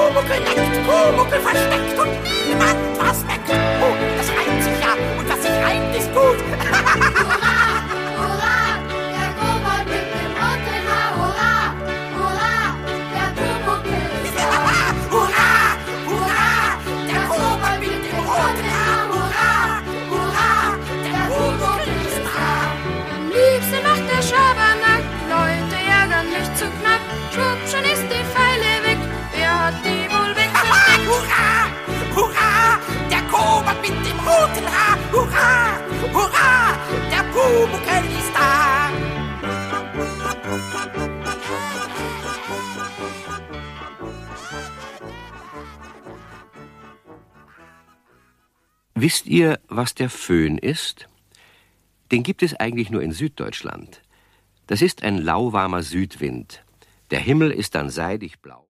Pumuckl leckt, Pumuckl versteckt und niemand was merkt. Oh, das reimt sich ja und was sich reimt ist gut. Hurra, hurra, der Kobold mit dem roten Haar. Hurra, hurra, der Pumuckl ist da. Hurra, hurra, der Kobold mit dem roten Haar. Hurra, hurra, der Pumuckl ist da. Am liebsten macht der Schabernack, Leute ärgern mich zu knapp. Schwupp, schon ist die Pfeile weg, wer hat die wohl weggesteckt? Hurra, hurra, der Kobold mit dem roten Haar. Hurra, hurra, der Pumuckl ist da. Wisst ihr, was der Föhn ist? Den gibt es eigentlich nur in Süddeutschland. Das ist ein lauwarmer Südwind. Der Himmel ist dann seidig blau.